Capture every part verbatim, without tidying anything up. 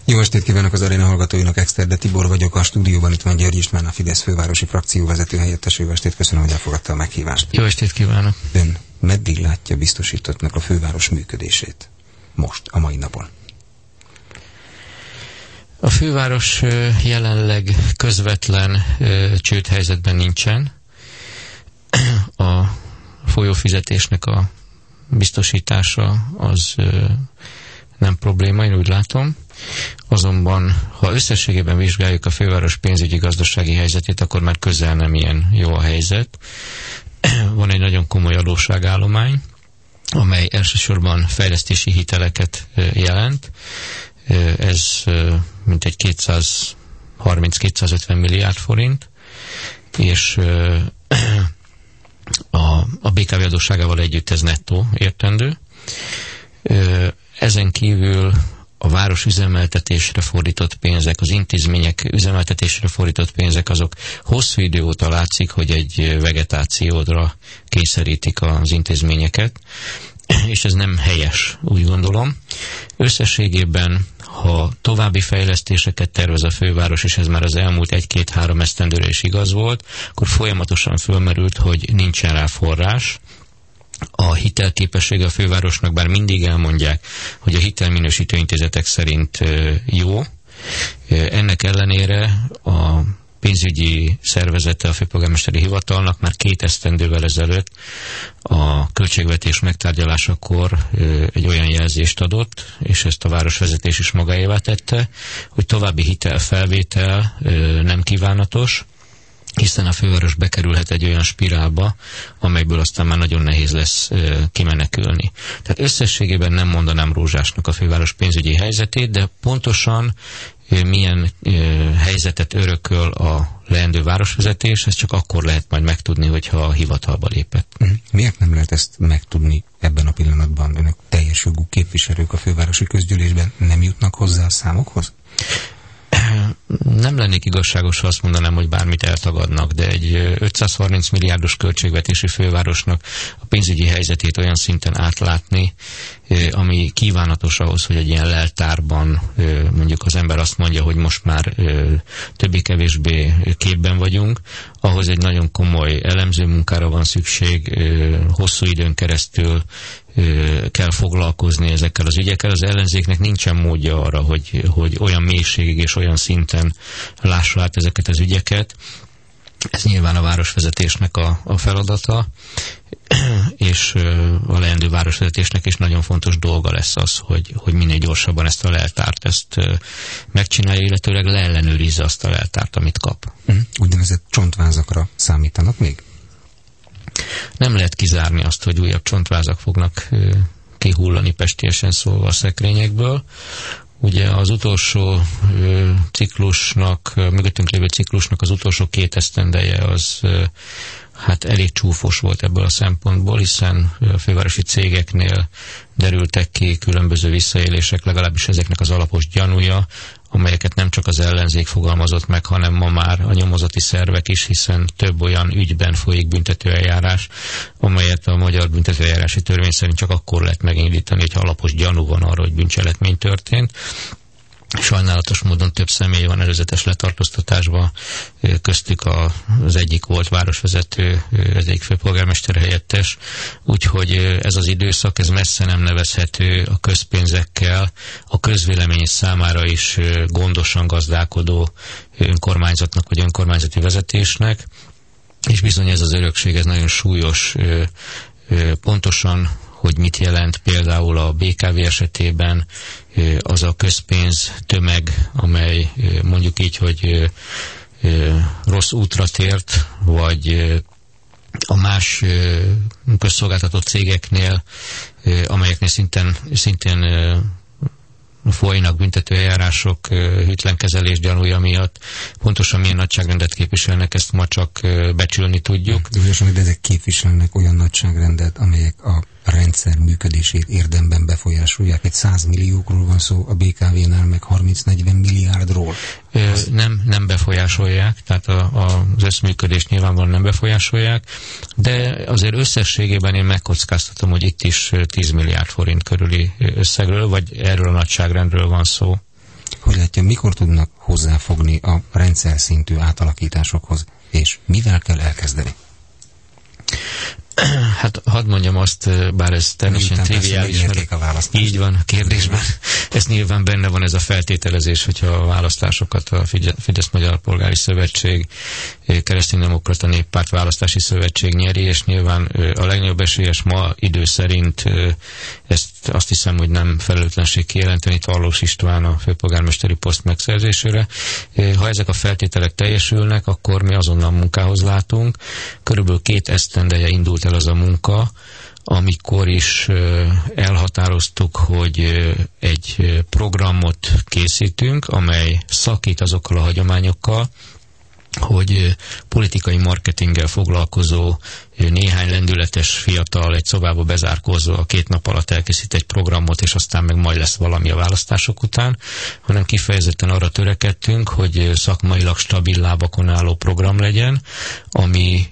Jó estét kívánok az aréna hallgatóinak, Exterde Tibor vagyok, a stúdióban itt van György István, a Fidesz fővárosi frakcióvezető helyettes. Jó estét, köszönöm, hogy elfogadta a meghívást. Jó estét kívánok. Ön meddig látja biztosítottnak a főváros működését? Most, a mai napon. A főváros jelenleg közvetlen csődhelyzetben nincsen. A folyófizetésnek a biztosítása az nem probléma, én úgy látom. Azonban, ha összességében vizsgáljuk a főváros pénzügyi gazdasági helyzetét, akkor már közel nem ilyen jó a helyzet. Van egy nagyon komoly adósságállomány, amely elsősorban fejlesztési hiteleket jelent. Ez mintegy kétszázharminc-kétszázötven milliárd forint, és a, a bé ká vé adósságával együtt ez nettó értendő. Ezen kívül a város üzemeltetésre fordított pénzek, az intézmények üzemeltetésre fordított pénzek, azok hosszú idő óta látszik, hogy egy vegetációra kényszerítik az intézményeket, és ez nem helyes, úgy gondolom. Összességében, ha további fejlesztéseket tervez a főváros, és ez már az elmúlt egy-két-három esztendőre is igaz volt, akkor folyamatosan fölmerült, hogy nincsen rá forrás. A hitelképessége a fővárosnak, bár mindig elmondják, hogy a hitelminősítő intézetek szerint jó, ennek ellenére a pénzügyi szervezete a főpolgármesteri hivatalnak már két esztendővel ezelőtt a költségvetés megtárgyalásakor egy olyan jelzést adott, és ezt a városvezetés is magáévá tette, hogy további hitelfelvétel nem kívánatos, hiszen a főváros bekerülhet egy olyan spirálba, amelyből aztán már nagyon nehéz lesz e, kimenekülni. Tehát összességében nem mondanám rózsásnak a főváros pénzügyi helyzetét, de pontosan e, milyen e, helyzetet örököl a leendő városvezetés, ezt csak akkor lehet majd megtudni, hogyha a hivatalba lépett. Miért nem lehet ezt megtudni ebben a pillanatban? Önök teljes jogú képviselők a fővárosi közgyűlésben nem jutnak hozzá a számokhoz? Nem lennék igazságos, ha azt mondanám, hogy bármit eltagadnak, de egy ötszázharminc milliárdos költségvetési fővárosnak a pénzügyi helyzetét olyan szinten átlátni, ami kívánatos ahhoz, hogy egy ilyen leltárban mondjuk az ember azt mondja, hogy most már többé-kevésbé képben vagyunk, ahhoz egy nagyon komoly elemző munkára van szükség, hosszú időn keresztül kell foglalkozni ezekkel az ügyekkel. Az ellenzéknek nincsen módja arra, hogy, hogy olyan mélységig és olyan szinten lássa át ezeket az ügyeket. Ez nyilván a városvezetésnek a, a feladata, és a leendő városvezetésnek is nagyon fontos dolga lesz az, hogy, hogy minél gyorsabban ezt a leltárt ezt megcsinálja, illetőleg leellenőrizze azt a leltárt, amit kap. Úgynevezett csontvázakra számítanak még? Nem lehet kizárni azt, hogy újabb csontvázak fognak kihullani, pestiesen szólva a szekrényekből. Ugye az utolsó ö, ciklusnak, mögöttünk lévő ciklusnak az utolsó két esztendeje az ö, hát elég csúfos volt ebből a szempontból, hiszen a fővárosi cégeknél derültek ki különböző visszaélések, legalábbis ezeknek az alapos gyanúja, amelyeket nem csak az ellenzék fogalmazott meg, hanem ma már a nyomozati szervek is, hiszen több olyan ügyben folyik büntetőeljárás, amelyet a magyar büntetőeljárási törvény szerint csak akkor lehet megindítani, hogyha alapos gyanú van arra, hogy bűncselekmény történt. Sajnálatos módon több személy van előzetes letartóztatásban, köztük az egyik volt városvezető, az egyik főpolgármester helyettes, úgyhogy ez az időszak, ez messze nem nevezhető a közpénzekkel, a közvélemény számára is gondosan gazdálkodó önkormányzatnak vagy önkormányzati vezetésnek, és bizony ez az örökség, ez nagyon súlyos, pontosan, hogy mit jelent például a bé ká vé esetében az a közpénz tömeg, amely mondjuk így, hogy rossz útra tért, vagy a más közszolgáltatott cégeknél, amelyeknél szintén, szintén folynak büntetőeljárások hűtlenkezelés gyanúja miatt. Pontosan milyen nagyságrendet képviselnek, ezt ma csak becsülni tudjuk. De ezek képviselnek olyan nagyságrendet, amelyek a rendszer működését érdemben befolyásolják. Egy száz milliókról van szó, a bé ká vé-nál meg harminc-negyven milliárdról. Ö, nem, nem befolyásolják, tehát a, a, az összműködést nyilvánvalóan nem befolyásolják, de azért összességében én megkockáztatom, hogy itt is tíz milliárd forint körüli összegről, vagy erről a nagyságrendről van szó. hogy látja, mikor tudnak hozzáfogni a rendszer szintű átalakításokhoz, és mivel kell elkezdeni? Hát hadd mondjam azt, bár ez természetesen triviális, mert így van a kérdésben. Ez nyilván benne van ez a feltételezés, hogyha a választásokat a Fidesz Magyar Polgári Szövetség, Kereszténydemokrata Néppárt Választási Szövetség nyeri, és nyilván a legnagyobb esélyes ma idő szerint, ezt azt hiszem, hogy nem felelőtlenség kijelenteni, Tarlós István a főpolgármesteri poszt megszerzésére. Ha ezek a feltételek teljesülnek, akkor mi azonnal munkához látunk. Körülbelül két esztendeje indult el az a munka, amikor is elhatároztuk, hogy egy programot készítünk, amely szakít azokkal a hagyományokkal, hogy politikai marketinggel foglalkozó néhány lendületes fiatal egy szobába bezárkózva a két nap alatt elkészít egy programot, és aztán meg majd lesz valami a választások után, hanem kifejezetten arra törekedtünk, hogy szakmailag stabil lábakon álló program legyen, ami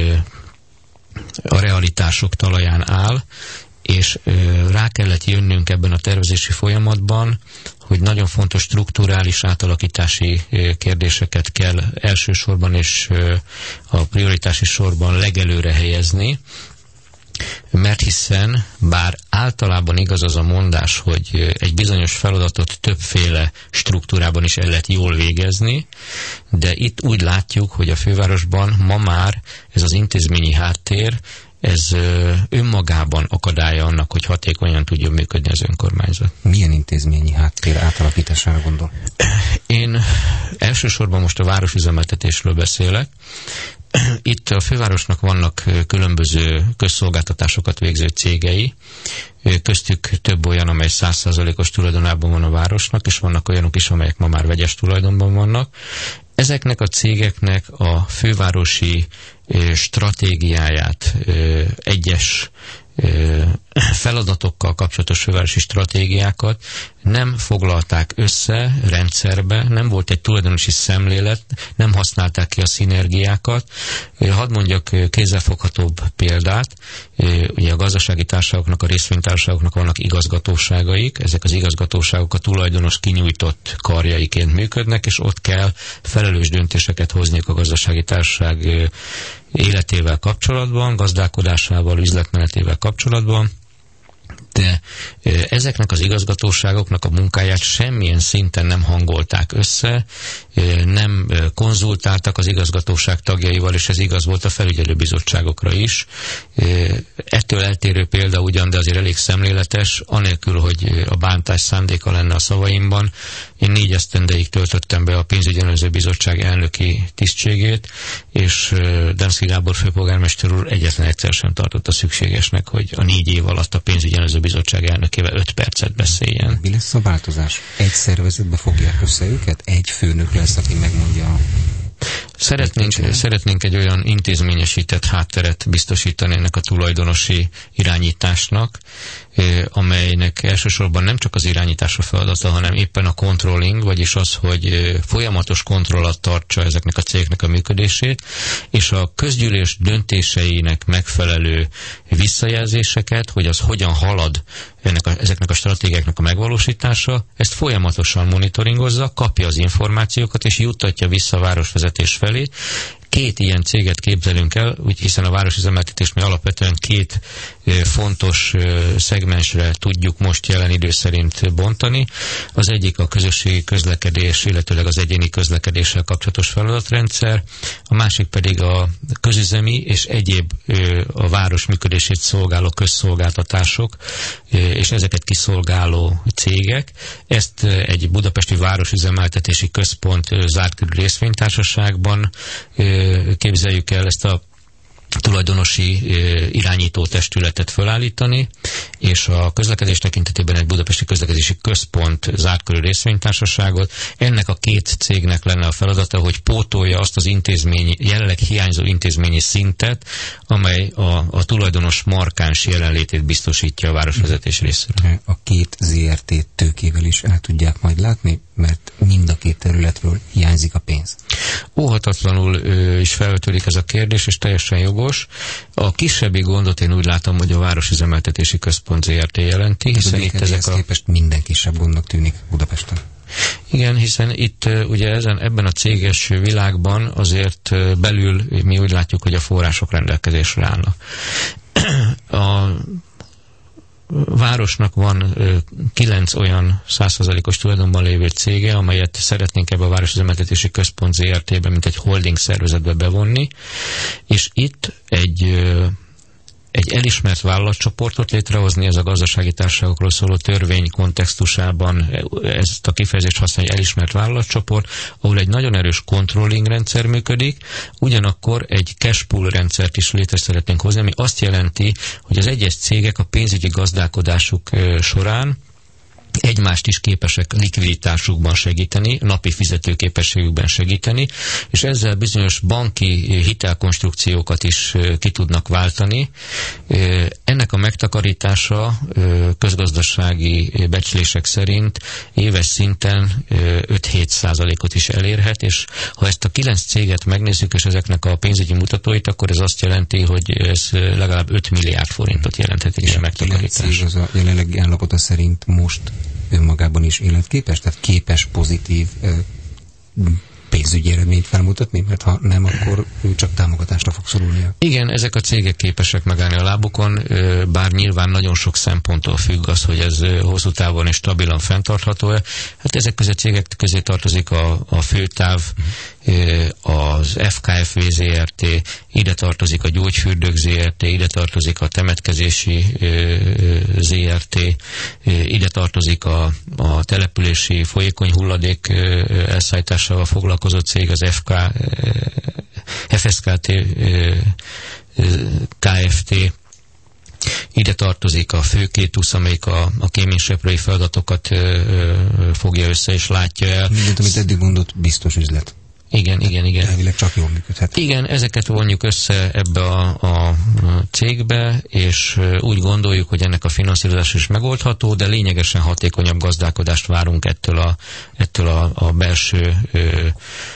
a realitások talaján áll, és rá kellett jönnünk ebben a tervezési folyamatban, hogy nagyon fontos strukturális átalakítási kérdéseket kell elsősorban és a prioritási sorban legelőre helyezni, mert hiszen bár általában igaz az a mondás, hogy egy bizonyos feladatot többféle struktúrában is el lehet jól végezni, de itt úgy látjuk, hogy a fővárosban ma már ez az intézményi háttér, ez önmagában akadálya annak, hogy hatékonyan tudjon működni az önkormányzat. Milyen intézményi háttér átalakítására gondol? Én elsősorban most a városüzemeltetésről beszélek. Itt a fővárosnak vannak különböző közszolgáltatásokat végző cégei, köztük több olyan, amely száz százalékos tulajdonában van a városnak, és vannak olyanok is, amelyek ma már vegyes tulajdonban vannak. Ezeknek a cégeknek a fővárosi stratégiáját, egyes feladatokkal kapcsolatos fővárosi stratégiákat nem foglalták össze rendszerbe, nem volt egy tulajdonosi szemlélet, nem használták ki a szinergiákat. Hadd mondjak kézzelfoghatóbb példát. Ugye a gazdasági társaságoknak, a részvénytársaságoknak vannak igazgatóságaik, ezek az igazgatóságok a tulajdonos kinyújtott karjaiként működnek, és ott kell felelős döntéseket hozniuk a gazdasági társaság életével kapcsolatban, gazdálkodásával, üzletmenetével kapcsolatban, de ezeknek az igazgatóságoknak a munkáját semmilyen szinten nem hangolták össze, nem konzultáltak az igazgatóság tagjaival, és ez igaz volt a felügyelőbizottságokra is. Ettől eltérő példa ugyan, de azért elég szemléletes, anélkül, hogy a bántás szándéka lenne a szavaimban. Én négy esztendeig töltöttem be a pénzügyi ellenőrző bizottság elnöki tisztségét, és Demszky Gábor főpolgármester úr egyetlen egyszer sem tartotta szükségesnek, hogy a négy év alatt a pénzügyi ellenőrző bizottság elnökével öt percet beszéljen. Mi lesz a változás? Egy szervezetbe fogják össze őket? Egy főnök lesz, aki megmondja... Szeretnénk, szeretnénk egy olyan intézményesített hátteret biztosítani ennek a tulajdonosi irányításnak, amelynek elsősorban nem csak az irányítás a feladata, hanem éppen a controlling, vagyis az, hogy folyamatos kontroll alatt tartsa ezeknek a cégeknek a működését, és a közgyűlés döntéseinek megfelelő visszajelzéseket, hogy az hogyan halad ennek a, ezeknek a stratégiáknak a megvalósítása, ezt folyamatosan monitoringozza, kapja az információkat, és juttatja vissza a városvezetés felé. Két ilyen céget képzelünk el, úgy hiszen a városüzemeltetést mi alapvetően két fontos szegmensre tudjuk most jelen idő szerint bontani. Az egyik a közösségi közlekedés, illetőleg az egyéni közlekedéssel kapcsolatos feladatrendszer, a másik pedig a közüzemi és egyéb a város működését szolgáló közszolgáltatások, és ezeket kiszolgáló cégek. Ezt egy budapesti városüzemeltetési központ zárt körű részvénytársaságban képzeljük el, ezt a tulajdonosi irányító testületet felállítani, és a közlekedés tekintetében egy budapesti közlekedési központ zárt körű részvénytársaságot. Ennek a két cégnek lenne a feladata, hogy pótolja azt az intézményi, jelenleg hiányzó intézményi szintet, amely a, a tulajdonos markáns jelenlétét biztosítja a városvezetés részéről. A két zé er té tőkével is el tudják majd látni, mert mind a két területről hiányzik a pénz. Óhatatlanul ö, is felvetődik ez a kérdés, és teljesen jogos. A kisebbi gondot én úgy látom, hogy a Városüzemeltetési Központ zé er té jelenti, hiszen itt ezek a... képest minden kisebb gondnak tűnik Budapesten. Igen, hiszen itt ugye ezen, ebben a céges világban azért belül mi úgy látjuk, hogy a források rendelkezésre állnak. A városnak van kilenc olyan száz százalékos tulajdonban lévő cége, amelyet szeretnénk ebbe a Városüzemeltetési Központ zé er té-be, mint egy holding szervezetbe bevonni, és itt egy egy elismert vállalatcsoportot létrehozni, ez a gazdasági társaságokról szóló törvény kontextusában ezt a kifejezést használja, elismert vállalatcsoport, ahol egy nagyon erős controlling rendszer működik, ugyanakkor egy cash pool rendszert is létre szeretnénk hozni, ami azt jelenti, hogy az egyes cégek a pénzügyi gazdálkodásuk során egymást is képesek likviditásukban segíteni, napi fizetőképességükben segíteni, és ezzel bizonyos banki hitelkonstrukciókat is ki tudnak váltani. Ennek a megtakarítása közgazdasági becslések szerint éves szinten öt-hét százalékot is elérhet, és ha ezt a kilenc céget megnézzük, és ezeknek a pénzügyi mutatóit, akkor ez azt jelenti, hogy ez legalább öt milliárd forintot jelenthet is a megtakarítás. Az a jelenlegi állapota szerint most önmagában is életképes, tehát képes pozitív ö, pénzügyi eredményt felmutatni, mert ha nem, akkor ő csak támogatásra fog szorulnia. Igen, ezek a cégek képesek megállni a lábukon, bár nyilván nagyon sok szemponttól függ az, hogy ez hosszú távon és stabilan fenntartható-e. Hát ezek közé cégek közé tartozik a, a Főtáv, az ef ká ef vé zé er té, ide tartozik a Gyógyfürdők zé er té, ide tartozik a Temetkezési zé er té, ide tartozik a, a települési folyékony hulladék elszállításával foglalkozó cég, az ef ká, ef es ká té ká ef té, ide tartozik a Főkétusz, amelyik a, a kéményseprői feladatokat ö, ö, fogja össze és látja el. Mindent, amit eddig mondott, biztos üzlet. Igen, igen, igen. Elvileg csak jól működhet. Igen, ezeket vonjuk össze ebbe a, a cégbe, és úgy gondoljuk, hogy ennek a finanszírozás is megoldható, de lényegesen hatékonyabb gazdálkodást várunk ettől a, ettől a, a belső ö,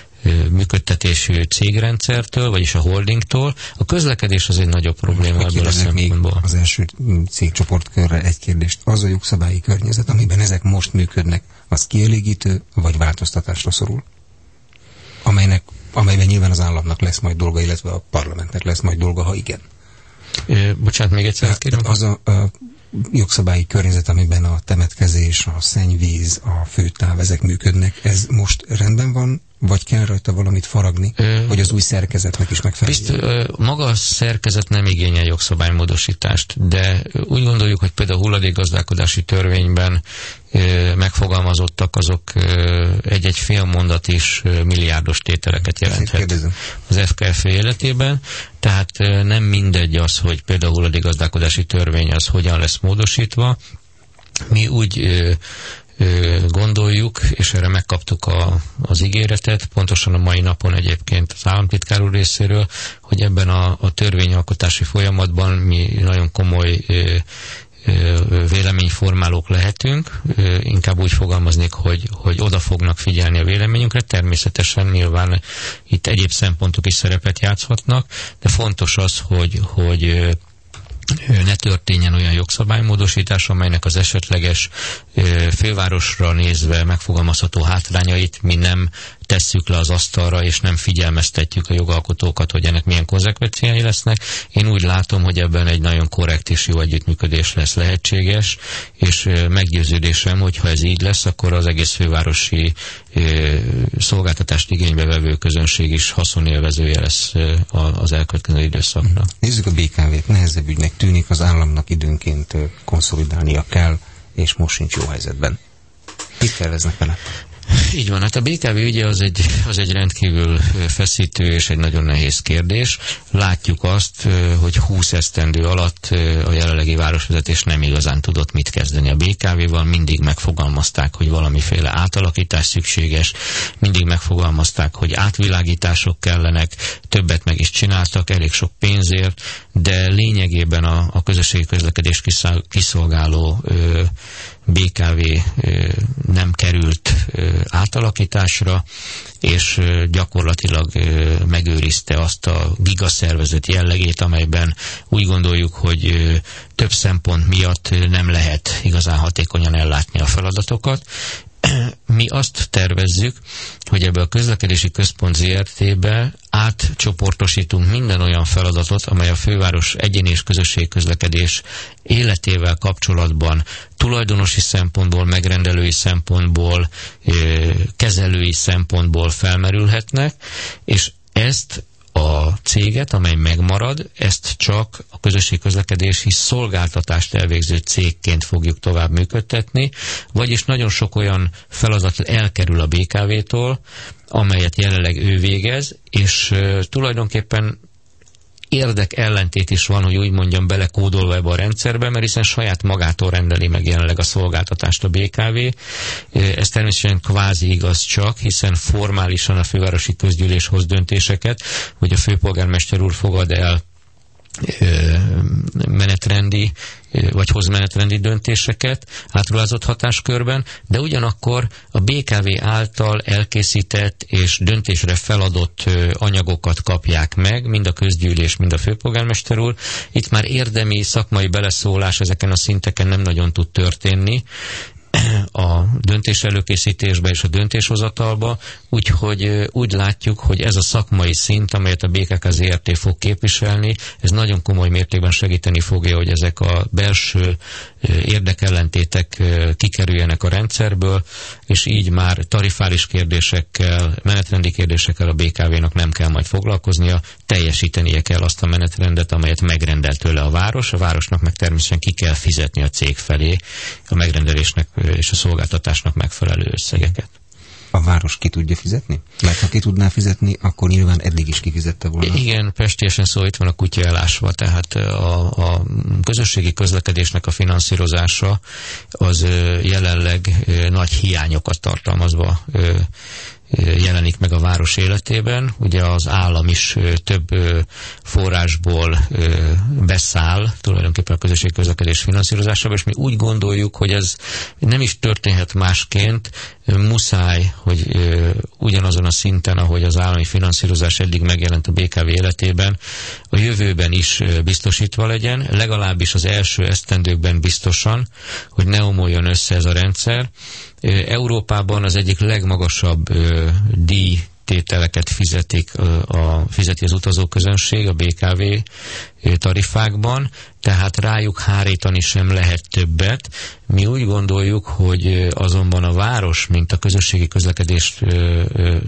működtetésű cégrendszertől, vagyis a holdingtól. A közlekedés az egy nagyobb probléma ebből a szempontból. Az első cégcsoportkörre egy kérdést. Az a jogszabályi környezet, amiben ezek most működnek, az kielégítő, vagy változtatásra szorul? Amelynek, amelyben nyilván az államnak lesz majd dolga, illetve a parlamentnek lesz majd dolga, ha igen. É, bocsánat, még egyszer kérem. Az a, a jogszabályi környezet, amiben a temetkezés, a szennyvíz, a főtáv, ezek működnek, ez most rendben van, vagy kell rajta valamit faragni, ö, hogy az új szerkezetnek is megfeleljen? Maga a szerkezet nem igényel jogszabálymódosítást, de úgy gondoljuk, hogy például a hulladékgazdálkodási törvényben ö, megfogalmazottak azok ö, egy-egy fél mondat is ö, milliárdos tételeket jelenthet az ef ká ef életében, tehát ö, nem mindegy az, hogy például a hulladékgazdálkodási törvény az hogyan lesz módosítva. Mi úgy ö, gondoljuk, és erre megkaptuk a, az ígéretet, pontosan a mai napon egyébként az államtitkár úr részéről, hogy ebben a, a törvényalkotási folyamatban mi nagyon komoly ö, ö, véleményformálók lehetünk, ö, inkább úgy fogalmaznék, hogy, hogy oda fognak figyelni a véleményünkre, természetesen nyilván itt egyéb szempontok is szerepet játszhatnak, de fontos az, hogy, hogy ne történjen olyan jogszabálymódosítás, amelynek az esetleges fővárosra nézve megfogalmazható hátrányait mi nem tesszük le az asztalra, és nem figyelmeztetjük a jogalkotókat, hogy ennek milyen konzekvenciái lesznek. Én úgy látom, hogy ebben egy nagyon korrekt és jó együttműködés lesz lehetséges, és meggyőződésem, hogy ha ez így lesz, akkor az egész fővárosi szolgáltatást igénybe vevő közönség is haszonélvezője lesz az elkövetkező időszaknak. Nézzük a bé ká vét. Nehezebb ügynek tűnik, az államnak időnként konszolidálnia kell, és most sincs jó helyzetben. Mit terveznek vele? Így van, hát a bé ká vé ügye az egy, az egy rendkívül feszítő és egy nagyon nehéz kérdés. Látjuk azt, hogy húsz esztendő alatt a jelenlegi városvezetés nem igazán tudott mit kezdeni a bé ká véval, mindig megfogalmazták, hogy valamiféle átalakítás szükséges, mindig megfogalmazták, hogy átvilágítások kellenek, többet meg is csináltak, elég sok pénzért, de lényegében a, a közösségi közlekedés kiszolgáló ö, bé ká vé nem került átalakításra, és gyakorlatilag megőrizte azt a gigaszervezet jellegét, amelyben úgy gondoljuk, hogy több szempont miatt nem lehet igazán hatékonyan ellátni a feladatokat. mi azt tervezzük, hogy ebbe a közlekedési központ zé er té-be átcsoportosítunk minden olyan feladatot, amely a főváros egyéni és közösségi közlekedés életével kapcsolatban tulajdonosi szempontból, megrendelői szempontból, kezelői szempontból felmerülhetnek, és ezt a céget, amely megmarad, ezt csak a közösségi közlekedési szolgáltatást elvégző cégként fogjuk tovább működtetni, vagyis nagyon sok olyan feladat elkerül a bé ká vé-tól, amelyet jelenleg ő végez, és uh, tulajdonképpen érdek ellentét is van, hogy úgy mondjam, belekódolva ebbe a rendszerbe, mert hiszen saját magától rendeli meg jelenleg a szolgáltatást a bé ká vé. Ez természetesen kvázi igaz csak, hiszen formálisan a fővárosi közgyűlés hoz döntéseket, hogy a főpolgármester úr fogad el menetrendi, vagy hoz menetrendi döntéseket átruházott hatáskörben, de ugyanakkor a bé ká vé által elkészített és döntésre feladott anyagokat kapják meg, mind a közgyűlés, mind a főpolgármester úr. Itt már érdemi, szakmai beleszólás ezeken a szinteken nem nagyon tud történni a döntés előkészítésbe és a döntéshozatalba, úgyhogy úgy látjuk, hogy ez a szakmai szint, amelyet a bé ká ká zé er té fog képviselni, ez nagyon komoly mértékben segíteni fogja, hogy ezek a belső érdekellentétek kikerüljenek a rendszerből, és így már tarifális kérdésekkel, menetrendi kérdésekkel a bé ká vé-nak nem kell majd foglalkoznia, teljesítenie kell azt a menetrendet, amelyet megrendel tőle a város, a városnak meg természetesen ki kell fizetni a cég felé a megrendelésnek és a szolgáltatásnak megfelelő összegeket. A város ki tudja fizetni? Mert ha ki tudná fizetni, akkor nyilván eddig is kifizette volna. Igen, pestélyesen szó, itt van a kutya elásva, tehát a, a közösségi közlekedésnek a finanszírozása az jelenleg nagy hiányokat tartalmazva jelenik meg a város életében. Ugye az állam is több forrásból beszáll tulajdonképpen a közösségi közlekedés finanszírozásába, és mi úgy gondoljuk, hogy ez nem is történhet másként, muszáj, hogy ugyanazon a szinten, ahogy az állami finanszírozás eddig megjelent a bé ká vé életében, a jövőben is biztosítva legyen, legalábbis az első esztendőkben biztosan, hogy ne omoljon össze ez a rendszer. Európában az egyik legmagasabb ö, díj tételeket fizetik, a, fizeti az utazóközönség a bé ká vé tarifákban, tehát rájuk hárítani sem lehet többet. Mi úgy gondoljuk, hogy azonban a város, mint a közösségi közlekedés ö, ö,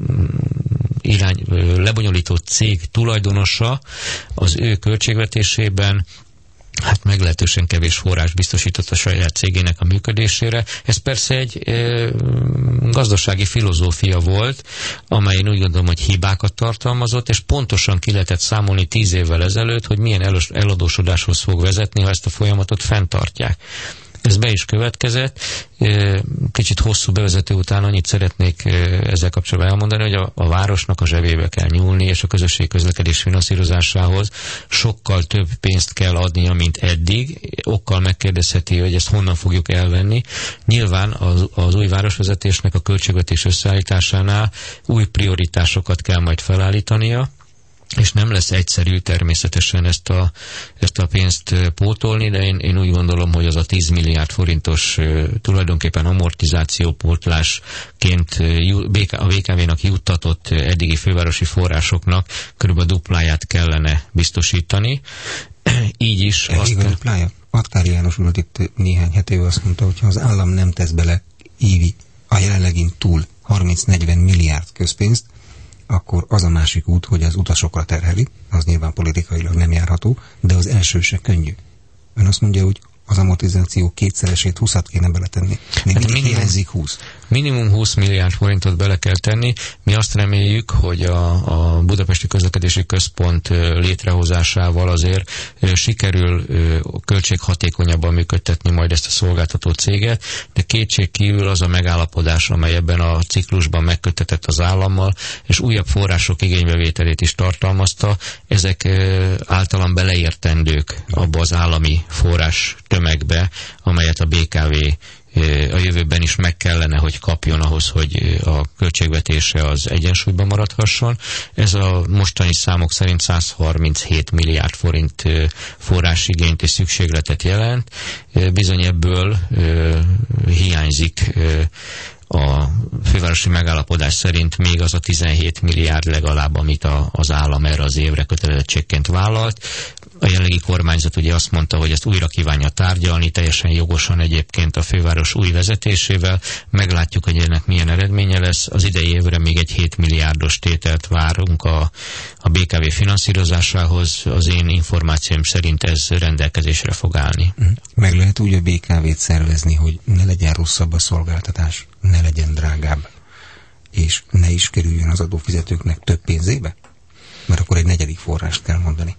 irány, ö, lebonyolító cég tulajdonosa, az ő költségvetésében hát meglehetősen kevés forrás biztosított a saját cégének a működésére. Ez persze egy e, gazdasági filozófia volt, amely én úgy gondolom, hogy hibákat tartalmazott, és pontosan ki lehetett számolni tíz évvel ezelőtt, hogy milyen eladósodáshoz fog vezetni, ha ezt a folyamatot fenntartják. Ez be is következett. Kicsit hosszú bevezető után annyit szeretnék ezzel kapcsolatban elmondani, hogy a, a városnak a zsebébe kell nyúlni, és a közösségi közlekedés finanszírozásához sokkal több pénzt kell adnia, mint eddig. Okkal megkérdezheti, hogy ezt honnan fogjuk elvenni. Nyilván az, az új városvezetésnek a költségvetés összeállításánál új prioritásokat kell majd felállítania, és nem lesz egyszerű természetesen ezt a, ezt a pénzt pótolni, de én, én úgy gondolom, hogy az a tíz milliárd forintos tulajdonképpen amortizációpótlásként a bé ká vé-nak juttatott eddigi fővárosi forrásoknak körülbelül dupláját kellene biztosítani. Így is... De azt... a duplája? Aktári János úr itt néhány hetével azt mondta, hogy ha az állam nem tesz bele évi a jelenlegin túl harminc-negyven milliárd közpénzt, akkor az a másik út, hogy az utasokra terheli, az nyilván politikailag nem járható, de az első se könnyű. Ön azt mondja, hogy az amortizáció kétszeresét, húszat kéne beletenni. Még hát mindig hiányzik húsz. Minimum húsz milliárd forintot bele kell tenni. Mi azt reméljük, hogy a, a Budapesti Közlekedési Központ létrehozásával azért sikerül költséghatékonyabban működtetni majd ezt a szolgáltató céget, de kétség kívül az a megállapodás, amely ebben a ciklusban megköttetett az állammal, és újabb források igénybevételét is tartalmazta, ezek általán beleértendők abba az állami forrás tömegbe, amelyet a bé ká vé a jövőben is meg kellene, hogy kapjon ahhoz, hogy a költségvetése az egyensúlyban maradhasson. Ez a mostani számok szerint száz harminchét milliárd forint forrásigényt és szükségletet jelent. Bizony ebből hiányzik a fővárosi megállapodás szerint még az a tizenhét milliárd legalább, amit a, az állam erre az évre kötelezettségként vállalt. A jelenlegi kormányzat ugye azt mondta, hogy ezt újra kívánja tárgyalni, teljesen jogosan egyébként a főváros új vezetésével. Meglátjuk, hogy ennek milyen eredménye lesz. Az idei évre még egy hét milliárdos tételt várunk a, a bé ká vé finanszírozásához. Az én információim szerint ez rendelkezésre fog állni. Meg lehet úgy a bé ká vét szervezni, hogy ne legyen rosszabb a szolgáltatás, ne legyen drágább, és ne is kerüljön az adófizetőknek több pénzébe? Mert akkor egy negyedik forrást kell mondani.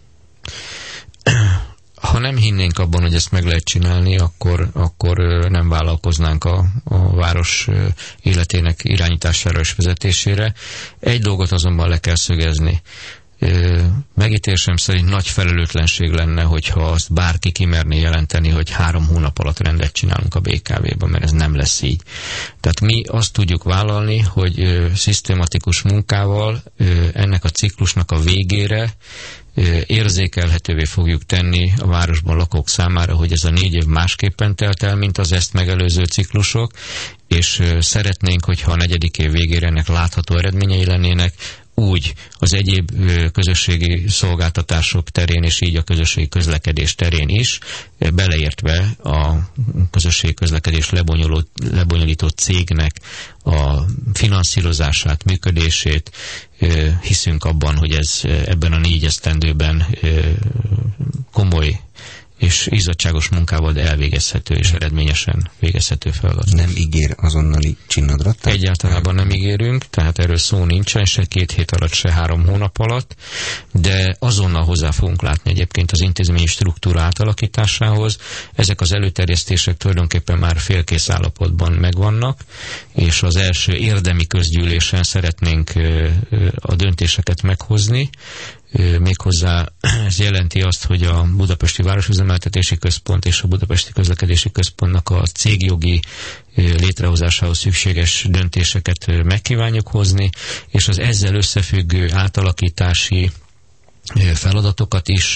Ha nem hinnénk abban, hogy ezt meg lehet csinálni, akkor, akkor nem vállalkoznánk a, a város életének irányítására és vezetésére. Egy dolgot azonban le kell szögezni. Megítélésem szerint nagy felelőtlenség lenne, hogyha azt bárki kimerné jelenteni, hogy három hónap alatt rendet csinálunk a bé ká vében, mert ez nem lesz így. Tehát mi azt tudjuk vállalni, hogy szisztematikus munkával ennek a ciklusnak a végére érzékelhetővé fogjuk tenni a városban lakók számára, hogy ez a négy év másképpen telt el, mint az ezt megelőző ciklusok, és szeretnénk, hogyha a negyedik év végére ennek látható eredményei lennének, úgy az egyéb közösségi szolgáltatások terén, és így a közösségi közlekedés terén is, beleértve a közösségi közlekedés lebonyolító cégnek a finanszírozását, működését. Hiszünk abban, hogy ez ebben a négy esztendőben komoly és izzadságos munkával, de elvégezhető és eredményesen végezhető feladat. Nem ígér azonnali csinnadrat? Egyáltalában nem ígérünk, tehát erről szó nincsen, se két hét alatt, se három hónap alatt, de azonnal hozzá fogunk látni egyébként az intézményi struktúra átalakításához. Ezek az előterjesztések tulajdonképpen már félkész állapotban megvannak, és az első érdemi közgyűlésen szeretnénk a döntéseket meghozni. Méghozzá ez jelenti azt, hogy a Budapesti Városüzemeltetési Központ és a Budapesti Közlekedési Központnak a cégjogi létrehozásához szükséges döntéseket megkívánjuk hozni, és az ezzel összefüggő átalakítási feladatokat is,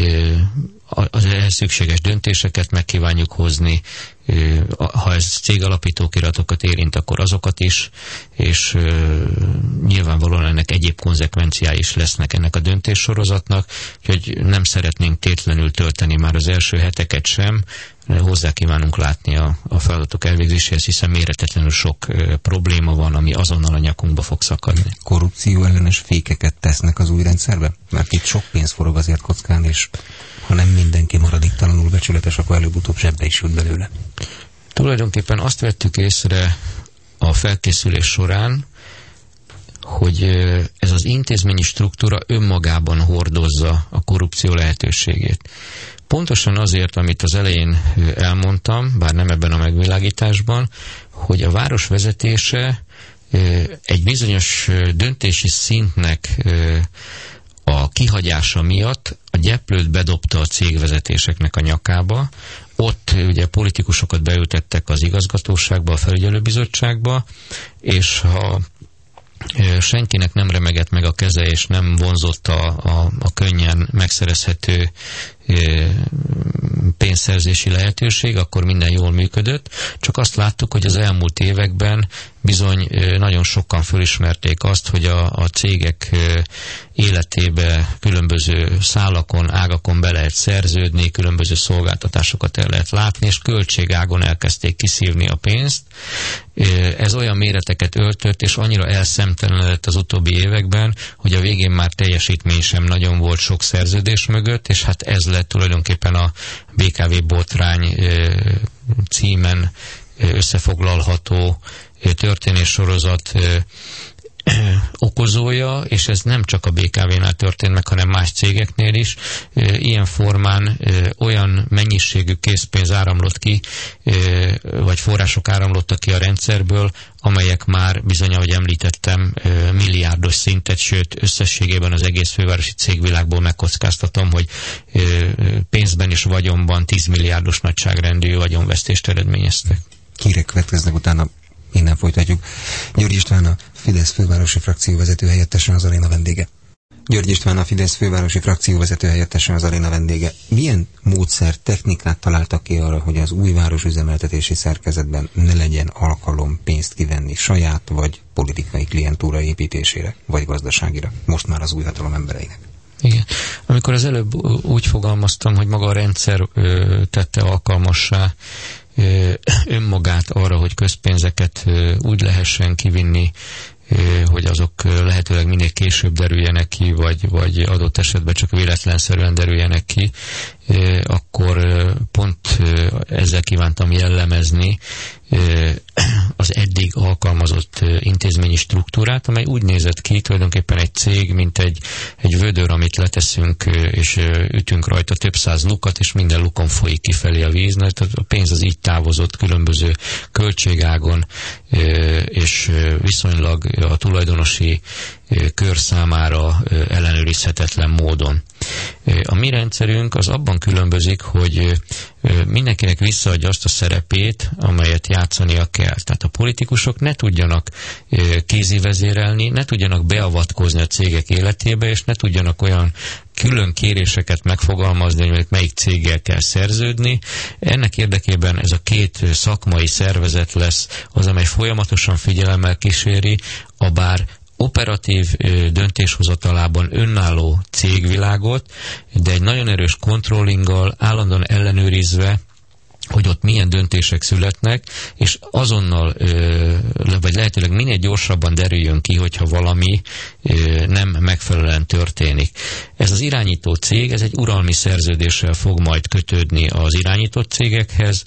az ehhez szükséges döntéseket megkívánjuk hozni, ha ez cégalapítókiratokat érint, akkor azokat is, és nyilvánvalóan ennek egyéb konzekvenciái is lesznek ennek a döntéssorozatnak, úgyhogy nem szeretnénk tétlenül tölteni már az első heteket sem, hozzá kívánunk látni a, a feladatok elvégzéséhez, hiszen méretetlenül sok ö, probléma van, ami azonnal a nyakunkba fog szakadni. Korrupció ellenes fékeket tesznek az új rendszerbe? Mert itt sok pénz forog azért kockán, és ha nem mindenki maradéktalanul becsületes, akkor előbb-utóbb zsebbe is jut belőle. Tulajdonképpen azt vettük észre a felkészülés során, hogy ez az intézményi struktúra önmagában hordozza a korrupció lehetőségét. Pontosan azért, amit az elején elmondtam, bár nem ebben a megvilágításban, hogy a város vezetése egy bizonyos döntési szintnek a kihagyása miatt a gyeplőt bedobta a cégvezetéseknek a nyakába. Ott ugye politikusokat beültettek az igazgatóságba, a felügyelőbizottságba, és ha senkinek nem remegett meg a keze, és nem vonzott a, a, a könnyen megszerezhető pénzszerzési lehetőség, akkor minden jól működött. Csak azt láttuk, hogy az elmúlt években bizony nagyon sokan fölismerték azt, hogy a, a cégek életébe különböző szálakon, ágakon be lehet szerződni, különböző szolgáltatásokat el lehet látni, és költségágon elkezdték kiszívni a pénzt. Ez olyan méreteket öltött, és annyira elszemtelenedett az utóbbi években, hogy a végén már teljesítmény sem nagyon volt sok szerződés mögött, és hát ez lett tulajdonképpen a bé ká vé botrány címen összefoglalható történéssorozat okozója, és ez nem csak a bé ká vénál történt meg, hanem más cégeknél is. Ilyen formán olyan mennyiségű készpénz áramlott ki, vagy források áramlottak ki a rendszerből, amelyek már bizony, ahogy említettem, milliárdos szintet, sőt összességében az egész fővárosi cégvilágból megkockáztatom, hogy pénzben és vagyonban tíz milliárdos nagyságrendű vagyonvesztést eredményeztek. hírek következnek, utána innen folytatjuk. György István, a Fidesz fővárosi frakcióvezető helyettese, az aréna vendége. György István, a Fidesz fővárosi frakcióvezető helyettese, az aréna vendége. Milyen módszer, technikát találtak ki arra, hogy az új városüzemeltetési szerkezetben ne legyen alkalom pénzt kivenni saját vagy politikai klientúra építésére, vagy gazdaságira, most már az új hatalom embereinek? Igen. Amikor az előbb úgy fogalmaztam, hogy maga a rendszer ö, tette alkalmassá ö, önmagát arra, hogy közpénzeket ö, úgy lehessen kivinni, hogy azok lehetőleg minél később derüljenek ki, vagy, vagy adott esetben csak véletlenszerűen derüljenek ki, akkor pont ezzel kívántam jellemezni az eddig alkalmazott intézményi struktúrát, amely úgy nézett ki, tulajdonképpen egy cég, mint egy, egy vödör, amit leteszünk, és ütünk rajta több száz lukat, és minden lukon folyik kifelé a víz. A pénz az így távozott különböző költségágon, és viszonylag a tulajdonosi kör számára ellenőrizhetetlen módon. A mi rendszerünk az abban különbözik, hogy mindenkinek visszaadja azt a szerepét, amelyet játszania kell. Tehát a politikusok ne tudjanak kézivezérelni, ne tudjanak beavatkozni a cégek életébe, és ne tudjanak olyan külön kéréseket megfogalmazni, hogy melyik céggel kell szerződni. Ennek érdekében ez a két szakmai szervezet lesz az, amely folyamatosan figyelemmel kíséri, a bár operatív döntéshozatalában önálló cégvilágot, de egy nagyon erős controllinggal, állandóan ellenőrizve, hogy ott milyen döntések születnek, és azonnal, vagy lehetőleg minél gyorsabban derüljön ki, hogyha valami nem megfelelően történik. Ez az irányító cég, ez egy uralmi szerződéssel fog majd kötődni az irányított cégekhez,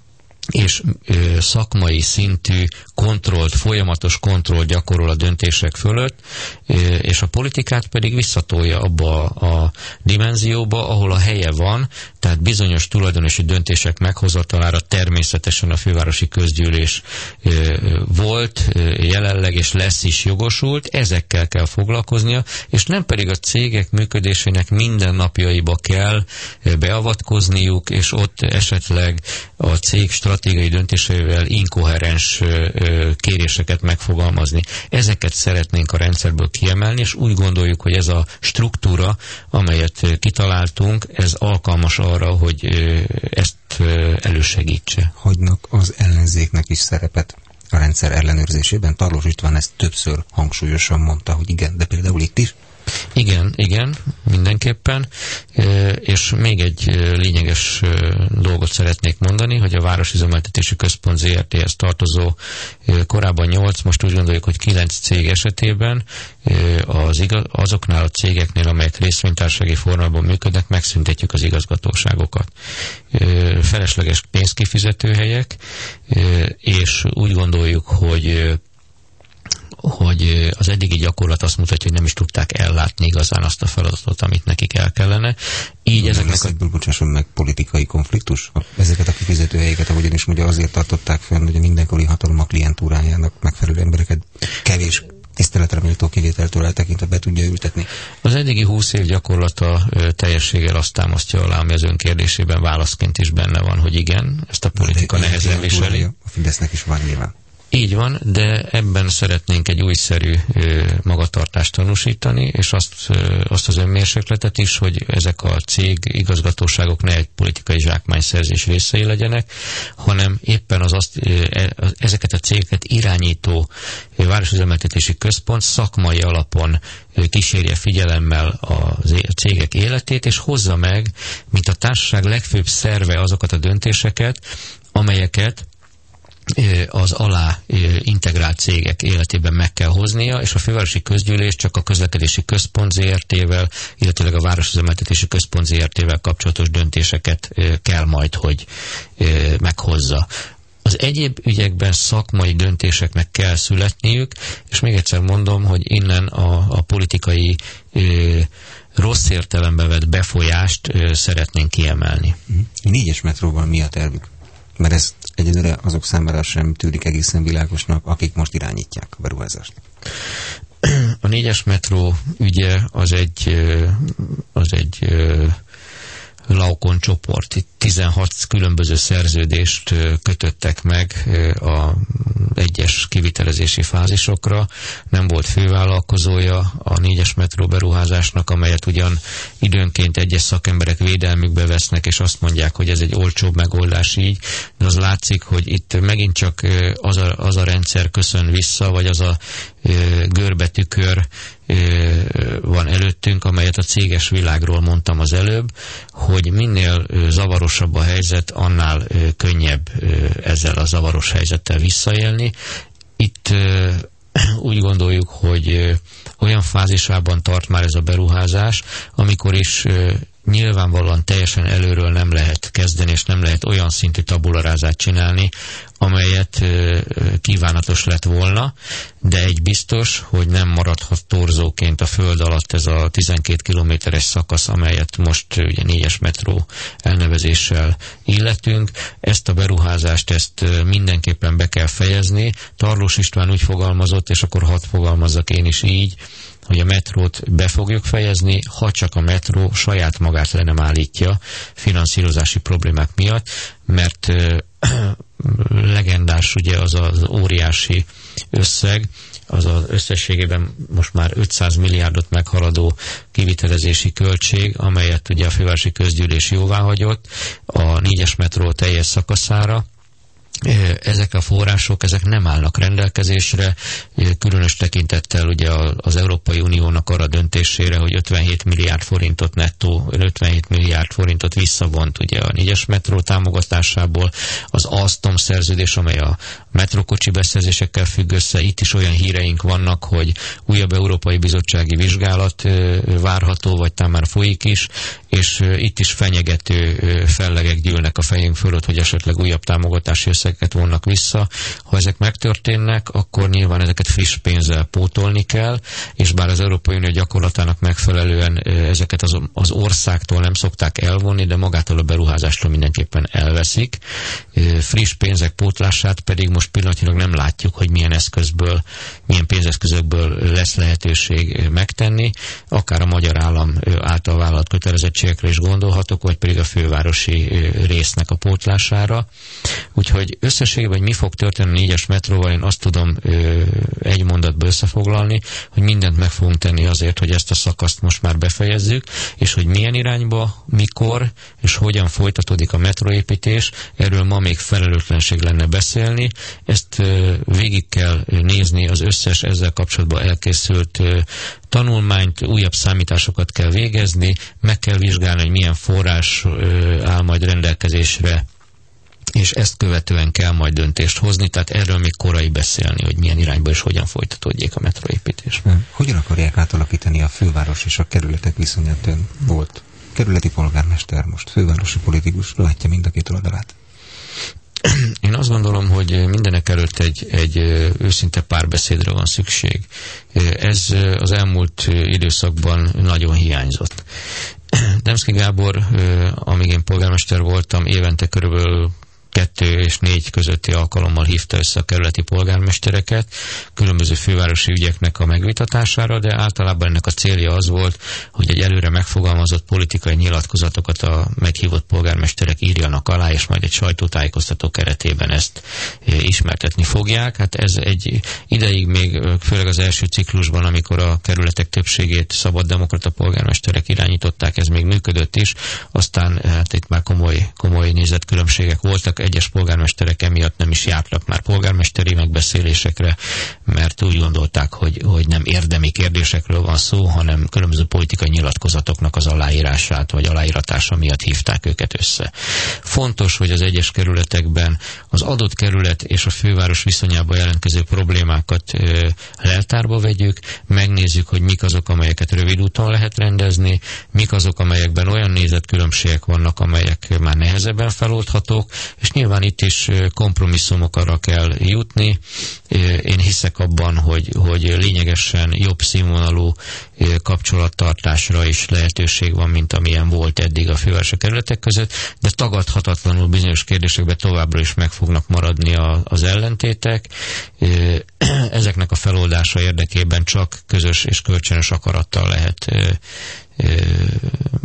és ö, szakmai szintű kontrollt, folyamatos kontroll gyakorol a döntések fölött, ö, és a politikát pedig visszatolja abba a, a dimenzióba, ahol a helye van, tehát bizonyos tulajdonosi döntések meghozatalára természetesen a fővárosi közgyűlés ö, volt, ö, jelenleg és lesz is jogosult, ezekkel kell foglalkoznia, és nem pedig a cégek működésének mindennapjaiba kell ö, beavatkozniuk, és ott esetleg a cég stratégiai döntéseivel inkoherens kéréseket megfogalmazni. Ezeket szeretnénk a rendszerből kiemelni, és úgy gondoljuk, hogy ez a struktúra, amelyet kitaláltunk, ez alkalmas arra, hogy ezt elősegítse. Hagynak az ellenzéknek is szerepet a rendszer ellenőrzésében. Tarlós István ezt többször hangsúlyosan mondta, hogy igen, de például itt is. Igen, igen, mindenképpen, és még egy lényeges dolgot szeretnék mondani, hogy a Városüzemeltetési Központ zé er té-hez tartozó korábban nyolc, most úgy gondoljuk, hogy kilenc cég esetében az igaz, azoknál a cégeknél, amelyek részvénytársasági formában működnek, megszüntetjük az igazgatóságokat. Felesleges pénzkifizetőhelyek, és úgy gondoljuk, hogy hogy az eddigi gyakorlat azt mutatja, hogy nem is tudták ellátni igazán azt a feladatot, amit nekik el kellene. Így ezeknek a... ebből bocsásson meg politikai konfliktus? Ezeket a kifizetőhelyeket, ahogyan is mondja, azért tartották fenn, hogy a mindenkori hatalom a klientúrájának megfelelő embereket kevés tiszteletre méltó kivételtől eltekintve be tudja ültetni. Az eddigi húsz év gyakorlata ö, teljességgel azt támasztja alá, ami az önkérdésében válaszként is benne van, hogy igen, ezt a politika nehezen viseli. A Fidesznek is van nyilván. Így van, de ebben szeretnénk egy újszerű ö, magatartást tanúsítani, és azt, ö, azt az önmérsékletet is, hogy ezek a cég igazgatóságok ne egy politikai zsákmányszerzés részei legyenek, hanem éppen az azt, ö, ezeket a cégeket irányító ö, Városüzemeltetési Központ szakmai alapon ö, kísérje figyelemmel a cégek életét, és hozza meg, mint a társaság legfőbb szerve azokat a döntéseket, amelyeket az alá integrált cégek életében meg kell hoznia, és a fővárosi közgyűlés csak a közlekedési központ zé er té-vel, illetőleg a Városüzemeltetési Központ zé er té-vel kapcsolatos döntéseket kell majd, hogy meghozza. Az egyéb ügyekben szakmai döntéseknek kell születniük, és még egyszer mondom, hogy innen a, a politikai ö, rossz értelembe vett befolyást ö, szeretnénk kiemelni. Négyes metróval mi a tervük? Mert ez egyelőre azok számára sem tűnik egészen világosnak, akik most irányítják a beruházást. A négyes metró ügye az egy, az egy Laukon csoport. Itt tizenhat különböző szerződést kötöttek meg a egyes kivitelezési fázisokra. Nem volt fővállalkozója a négyes metró beruházásnak, amelyet ugyan időnként egyes szakemberek védelmükbe vesznek, és azt mondják, hogy ez egy olcsóbb megoldás így, de az látszik, hogy itt megint csak az a, az a rendszer köszön vissza, vagy az a görbetükör van előttünk, amelyet a céges világról mondtam az előbb, hogy minél zavarosabb a helyzet, annál könnyebb ezzel a zavaros helyzettel visszaélni. Itt úgy gondoljuk, hogy olyan fázisában tart már ez a beruházás, amikor is nyilvánvalóan teljesen előről nem lehet kezdeni, és nem lehet olyan szintű tabularázát csinálni, amelyet kívánatos lett volna, de egy biztos, hogy nem maradhat torzóként a föld alatt ez a tizenkét kilométeres szakasz, amelyet most ugye négyes metró elnevezéssel illetünk. Ezt a beruházást, ezt mindenképpen be kell fejezni. Tarlós István úgy fogalmazott, és akkor hadd fogalmazzak én is így, hogy a metrót be fogjuk fejezni, ha csak a metró saját magát le nem állítja finanszírozási problémák miatt, mert legendás ugye az az óriási összeg, az az összességében most már ötszáz milliárdot meghaladó kivitelezési költség, amelyet ugye a fővárosi közgyűlés jóváhagyott a négyes metró teljes szakaszára. Ezek a források, ezek nem állnak rendelkezésre, különös tekintettel ugye az Európai Uniónak arra döntésére, hogy ötvenhét milliárd forintot nettó, ötvenhét milliárd forintot visszavont ugye a négyes metró támogatásából. Az Alstom szerződés, amely a metrókocsi beszerzésekkel függ össze, itt is olyan híreink vannak, hogy újabb Európai Bizottsági vizsgálat várható, vagy talán már folyik is, és itt is fenyegető fellegek gyűlnek a fejünk fölött, hogy esetleg újabb támogatási összegeket vonnak vissza. Ha ezek megtörténnek, akkor nyilván ezeket friss pénzzel pótolni kell, és bár az Európai Unió gyakorlatának megfelelően ezeket az, az országtól nem szokták elvonni, de magától a beruházástól mindenképpen elveszik. Friss pénzek pótlását pedig most pillanatilag nem látjuk, hogy milyen eszközből, milyen pénzeszközökből lesz lehetőség megtenni. Akár a magyar állam által vállalt kötelezettségekre is gondolhatok, vagy pedig a fővárosi résznek a pótlására. Úgyhogy összességében, hogy mi fog történni a négyes metróval, én azt tudom ö, egy mondatba összefoglalni, hogy mindent meg fogunk tenni azért, hogy ezt a szakaszt most már befejezzük, és hogy milyen irányba, mikor, és hogyan folytatódik a metróépítés, erről ma még felelőtlenség lenne beszélni. Ezt ö, végig kell nézni az összes ezzel kapcsolatban elkészült ö, tanulmányt, újabb számításokat kell végezni, meg kell vizsgálni, hogy milyen forrás ö, áll majd rendelkezésre, és ezt követően kell majd döntést hozni, tehát erről még korai beszélni, hogy milyen irányba és hogyan folytatódjék a metróépítés. Hogyan akarják átalakítani a főváros és a kerületek viszonyát? Ön volt kerületi polgármester, most fővárosi politikus, látja mind a két oldalát. Én azt gondolom, hogy mindenek előtt egy, egy őszinte párbeszédre van szükség. Ez az elmúlt időszakban nagyon hiányzott. Demszky Gábor, amíg én polgármester voltam, évente körülbelül kettő és négy közötti alkalommal hívta össze a kerületi polgármestereket különböző fővárosi ügyeknek a megvitatására, de általában ennek a célja az volt, hogy egy előre megfogalmazott politikai nyilatkozatokat a meghívott polgármesterek írjanak alá, és majd egy sajtótájékoztató keretében ezt ismertetni fogják. Hát ez egy ideig még, főleg az első ciklusban, amikor a kerületek többségét szabaddemokrata polgármesterek irányították, ez még működött is, aztán hát itt már komoly, komoly nézetkülönbségek voltak, egyes polgármesterek emiatt nem is jártak már polgármesteri megbeszélésekre, mert úgy gondolták, hogy, hogy nem érdemi kérdésekről van szó, hanem különböző politikai nyilatkozatoknak az aláírását vagy aláíratása miatt hívták őket össze. Fontos, hogy az egyes kerületekben az adott kerület és a főváros viszonyában jelentkező problémákat ö, leltárba vegyük, megnézzük, hogy mik azok, amelyeket rövid úton lehet rendezni, mik azok, amelyekben olyan nézetkülönbségek vannak, amelyek már nehezebben feloldhatók, és nyilván itt is kompromisszumokra kell jutni. Én hiszek abban, hogy, hogy lényegesen jobb színvonalú kapcsolattartásra is lehetőség van, mint amilyen volt eddig a fővárosi kerületek között, de tagadhatatlanul bizonyos kérdésekben továbbra is meg fognak maradni a, az ellentétek. Ezeknek a feloldása érdekében csak közös és kölcsönös akarattal lehet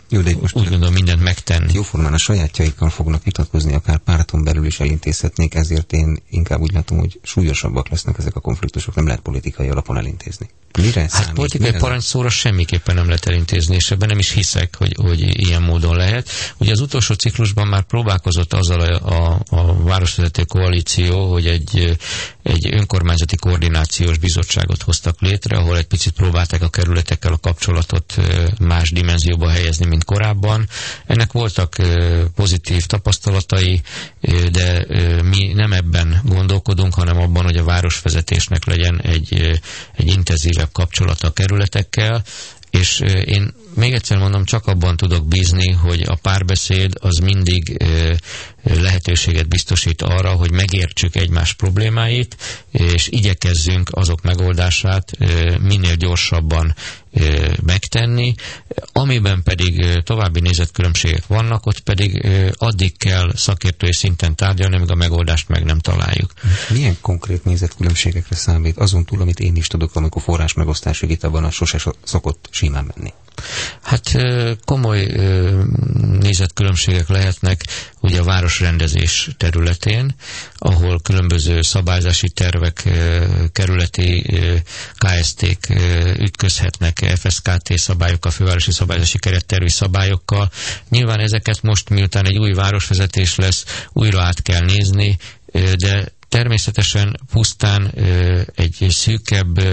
Jó, de most úgy gondolom mindent megtenni. Jóformán a sajátjaikkal fognak vitatkozni, akár párton belül is elintézhetnék, ezért én inkább úgy látom, hogy súlyosabbak lesznek ezek a konfliktusok, nem lehet politikai alapon elintézni. Mire hát számít? politikai parancsszóra semmiképpen nem lehet elintézni, és ebben nem is hiszek, hogy, hogy ilyen módon lehet. Ugye az utolsó ciklusban már próbálkozott azzal a, a, a városvezető koalíció, hogy egy, egy önkormányzati koordinációs bizottságot hoztak létre, ahol egy picit próbálták a kerületekkel a kapcsolatot más dimenzióba helyezni, mint korábban. Ennek voltak pozitív tapasztalatai, de mi nem ebben gondolkodunk, hanem abban, hogy a városvezetésnek legyen egy, egy intenzívebb kapcsolata a kerületekkel, és én még egyszer mondom, csak abban tudok bízni, hogy a párbeszéd az mindig lehetőséget biztosít arra, hogy megértsük egymás problémáit, és igyekezzünk azok megoldását minél gyorsabban megtenni. Amiben pedig további nézetkülönbségek vannak, ott pedig addig kell szakértői szinten tárgyalni, amíg a megoldást meg nem találjuk. Milyen konkrét nézetkülönbségekre számít azon túl, amit én is tudok, amikor forrásmegosztási vitában a sose szokott simán menni? Hát komoly nézetkülönbségek lehetnek ugye a városrendezés területén, ahol különböző szabályzási tervek, kerületi ká es té-k ütközhetnek ef es ká té szabályokkal, fővárosi szabályzási kerettervi szabályokkal. Nyilván ezeket most, miután egy új városvezetés lesz, újra át kell nézni, de természetesen pusztán ö, egy szűkebb ö,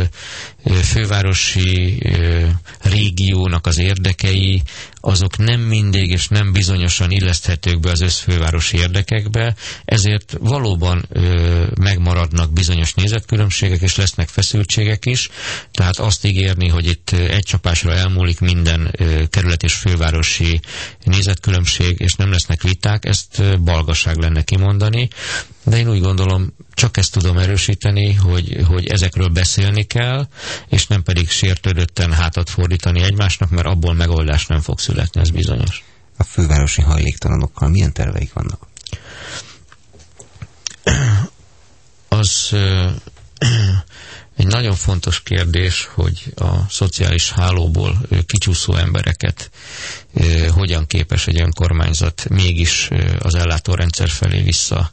fővárosi ö, régiónak az érdekei, azok nem mindig és nem bizonyosan illeszthetők be az összfővárosi érdekekbe, ezért valóban ö, megmaradnak bizonyos nézetkülönbségek, és lesznek feszültségek is, tehát azt ígérni, hogy itt egy csapásra elmúlik minden ö, kerület és fővárosi nézetkülönbség, és nem lesznek viták, ezt balgaság lenne kimondani, de én úgy gondolom, csak ezt tudom erősíteni, hogy, hogy ezekről beszélni kell, és nem pedig sértődötten hátat fordítani egymásnak, mert abból megoldás nem fog születni, ez bizonyos. A fővárosi hajléktalanokkal milyen terveik vannak? Az ö, egy nagyon fontos kérdés, hogy a szociális hálóból ö, kicsúszó embereket ö, hogyan képes egy önkormányzat mégis ö, az ellátórendszer felé vissza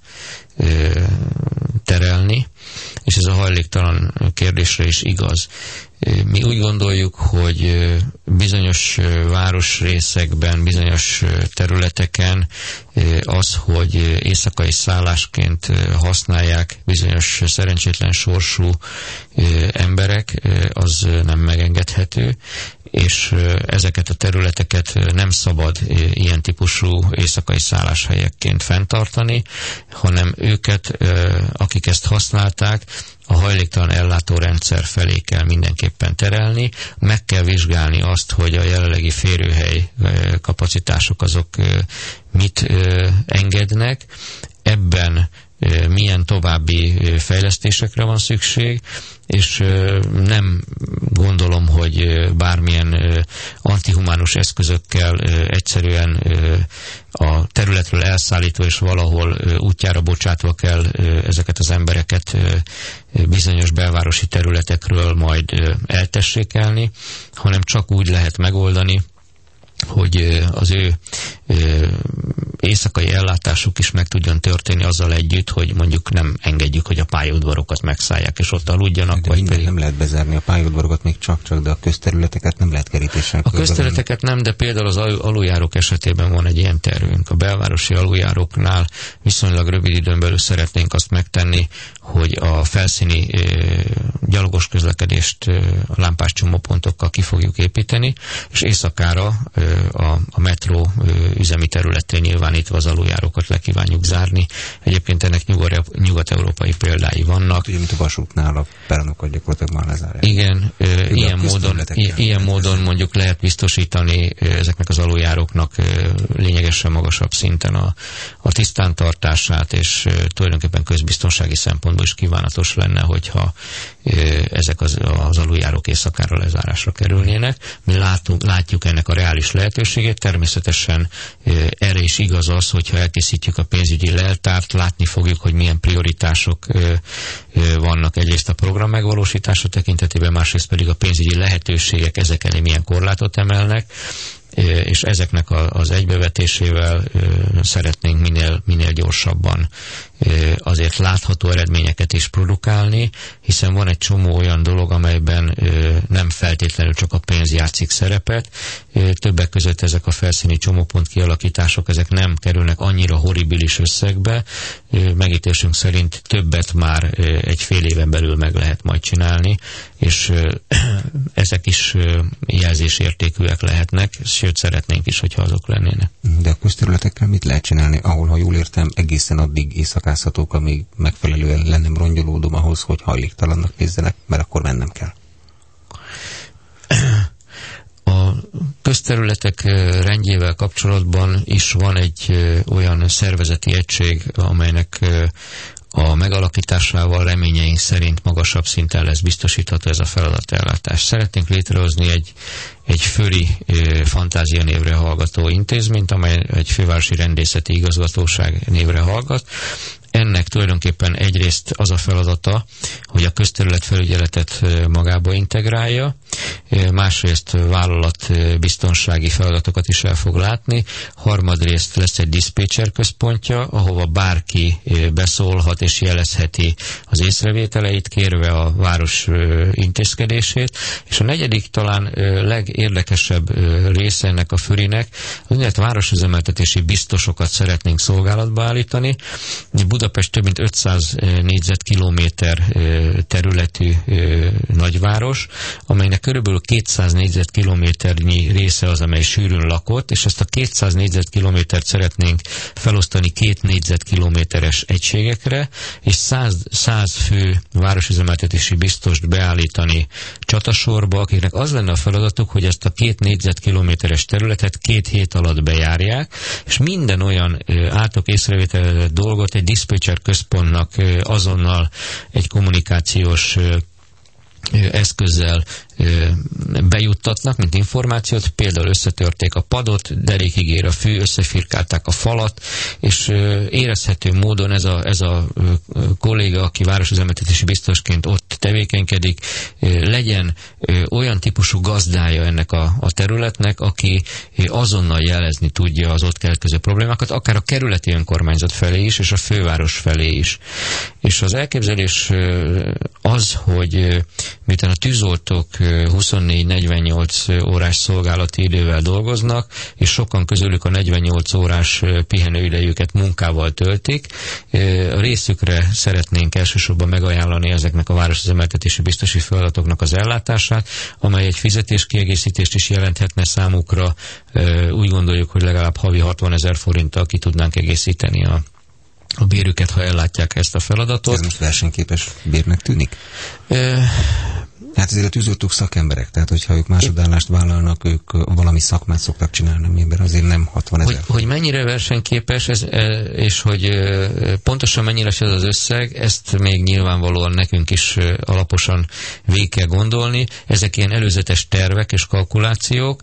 terelni, és ez a hajléktalan kérdésre is igaz. Mi úgy gondoljuk, hogy bizonyos városrészekben, bizonyos területeken az, hogy éjszakai szállásként használják bizonyos szerencsétlen sorsú emberek, az nem megengedhető, és ezeket a területeket nem szabad ilyen típusú éjszakai szálláshelyekként fenntartani, hanem őket, akik ezt használták, a hajléktalan ellátórendszer felé kell mindenképpen terelni, meg kell vizsgálni azt, hogy a jelenlegi férőhely kapacitások azok mit engednek, ebben milyen további fejlesztésekre van szükség, és nem gondolom, hogy bármilyen antihumánus eszközökkel egyszerűen a területről elszállítva és valahol útjára bocsátva kell ezeket az embereket bizonyos belvárosi területekről majd eltessékelni, hanem csak úgy lehet megoldani, hogy az ő éjszakai ellátásuk is meg tudjon történni azzal együtt, hogy mondjuk nem engedjük, hogy a pályaudvarokat megszállják, és ott aludjanak. De vagy pedig... nem lehet bezárni a pályaudvarokat még csak-csak, de a közterületeket nem lehet kerítéssel. A közterületeket nem, de például az aluljárók esetében van egy ilyen tervünk. A belvárosi aluljáróknál viszonylag rövid időn belül szeretnénk azt megtenni, hogy a felszíni e, gyalogos közlekedést e, a lámpás csomópontokkal ki fogjuk építeni, és éjszakára e, a, a metró e, üzemi területén nyilvánítva az aluljárókat le kívánjuk zárni. Egyébként ennek nyugat-európai példái vannak. Ugye, mint a vasútnál a peronokat gyakorlatilag már lezárják. Igen, e, ilyen, módon, i, ilyen módon mondjuk lehet biztosítani e, ezeknek az aluljáróknak e, lényegesen magasabb szinten a, a tisztántartását, és e, tulajdonképpen közbiztonsági szempontból is kívánatos lenne, hogyha e, ezek az, az aluljárók éjszakára lezárásra kerülnének. Mi látunk, látjuk ennek a reális lehetőségét, természetesen e, erre is igaz az, hogyha elkészítjük a pénzügyi leltárt, látni fogjuk, hogy milyen prioritások e, e, vannak egyrészt a program megvalósítása tekintetében, másrészt pedig a pénzügyi lehetőségek ezek elé milyen korlátot emelnek. és ezeknek az egybevetésével szeretnénk minél, minél gyorsabban azért látható eredményeket is produkálni, hiszen van egy csomó olyan dolog, amelyben nem feltétlenül csak a pénz játszik szerepet. Többek között ezek a felszíni csomópont kialakítások, ezek nem kerülnek annyira horribilis összegbe. Megítélésünk szerint többet már egy fél éven belül meg lehet majd csinálni, és ezek is jelzésértékűek lehetnek, sőt szeretnénk is, hogyha azok lennének. De a közterületekkel mit lehet csinálni, ahol, ha jól értem, egészen addig éjszakázhatók, amíg megfelelően lennem rongyolódom ahhoz, hogy hajléktalannak nézzenek, mert akkor mennem kell? A közterületek rendjével kapcsolatban is van egy olyan szervezeti egység, amelynek a megalakításával reményeink szerint magasabb szinten lesz biztosítható ez a feladatellátás. Szeretnénk létrehozni egy, egy föli e, fantázia névre hallgató intézményt, amely egy fővárosi rendészeti igazgatóság névre hallgat. Ennek tulajdonképpen egyrészt az a feladata, hogy a közterületfelügyeletet magába integrálja, másrészt vállalatbiztonsági feladatokat is el fog látni, harmadrészt lesz egy diszpécser központja, ahova bárki beszólhat és jelezheti az észrevételeit, kérve a város intézkedését, és a negyedik talán legérdekesebb része ennek a förinek, az úgynevezett városüzemeltetési biztosokat szeretnénk szolgálatba állítani. Budapest több mint ötszáz négyzetkilométer területű nagyváros, amelynek körülbelül kétszáz négyzetkilométernyi része az, amely sűrűn lakott, és ezt a kétszáz négyzetkilométert szeretnénk felosztani két négyzetkilométeres egységekre, és száz fő városüzemeltetési biztost beállítani csatasorba, akiknek az lenne a feladatuk, hogy ezt a két négyzetkilométeres területet két hét alatt bejárják, és minden olyan átok észrevételezett dolgot egy diszpécser központnak azonnal egy kommunikációs eszközzel bejuttatnak, mint információt, például összetörték a padot, derékig ér a fű, összefirkálták a falat, és érezhető módon ez a, ez a kolléga, aki városüzemeltetési biztosként ott tevékenykedik, legyen olyan típusú gazdája ennek a, a területnek, aki azonnal jelezni tudja az ott keletkező problémákat, akár a kerületi önkormányzat felé is, és a főváros felé is. És az elképzelés az, hogy miután a tűzoltók huszonnégy-negyvennyolc órás szolgálati idővel dolgoznak, és sokan közülük a negyvennyolc órás pihenőidejüket munkával töltik, a részükre szeretnénk elsősorban megajánlani ezeknek a városüzemeltetési biztosi feladatoknak az ellátását, amely egy fizetéskiegészítést is jelenthetne számukra. Úgy gondoljuk, hogy legalább havi hatvanezer forinttal ki tudnánk egészíteni a a bérüket, ha ellátják ezt a feladatot. Ez most versenyképes bérnek tűnik? Ö... Hát ezért a tűzoltók szakemberek, tehát hogyha ők másodállást vállalnak, ők valami szakmát szoktak csinálni, amiben azért nem hatvanezer. Hogy, hogy mennyire versenyképes, ez, és hogy pontosan mennyire ez az összeg, ezt még nyilvánvalóan nekünk is alaposan végig kell gondolni. Ezek ilyen előzetes tervek és kalkulációk.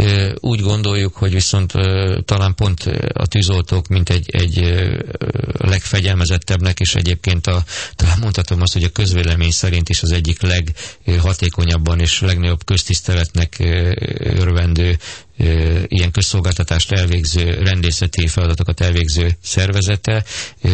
Úgy gondoljuk, hogy viszont talán pont a tűzoltók, mint egy, egy legfegyelmezettebbnek, és egyébként a, talán mondhatom azt, hogy a közvélemény szerint is az egyik leg hatékonyabban és legnagyobb köztiszteletnek örvendő ilyen közszolgáltatást elvégző, rendészeti feladatokat elvégző szervezete.